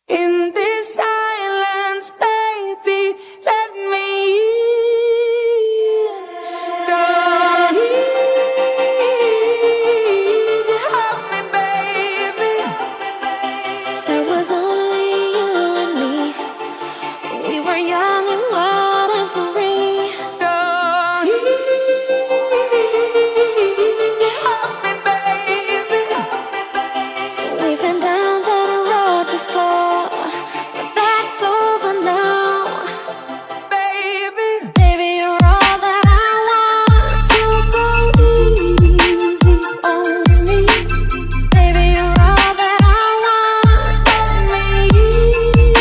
In this silence, baby, let me in. Go easy, help me, baby. There was only you and me. We were young and wild and free. Go easy, help me, baby. We've been down that road before, but that's over now. Baby, Baby, you're all that I want. so go easy on me. Baby, you're all that I want. Let me in,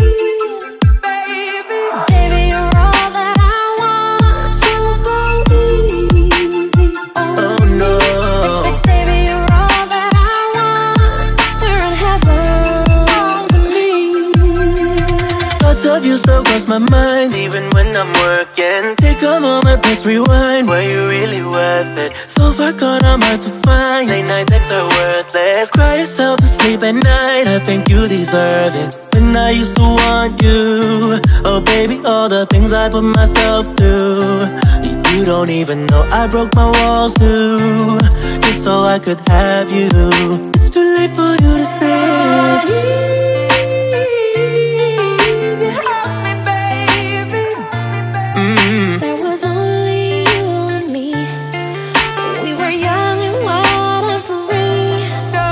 baby. Baby, you're all that I want. So go easy on Oh no. Baby, you're all that I want. We're in heaven. me. Thoughts of you still cross my mind, even when I'm working. Take a moment, press rewind. Were you really worth it? So far gone, I'm hard to find. Late night texts are worthless. Cry yourself to sleep at night. I think you deserve it. When I used to want you, oh baby, all the things I put myself through. You don't even know I broke my walls too, just so I could have you. It's too late for you to say. Easy, help me, baby. There was only you and me. We were young and wild and free. Go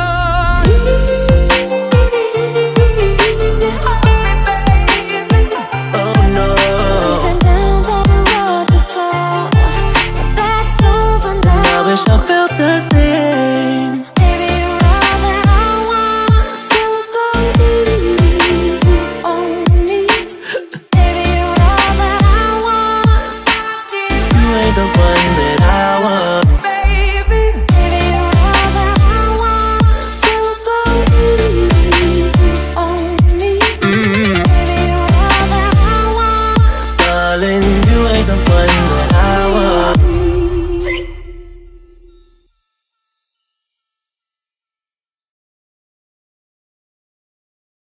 easy, help me, baby. Oh no. We've been down that road before, but that's over I now. wish I felt the same. Baby, you're all that I want. So go easy on me. Baby, you're all that I want. You ain't the one that I want. Baby, Baby, you're all that I want. so go easy on me. Baby, you're all that I want. Darling, you ain't the one that I want.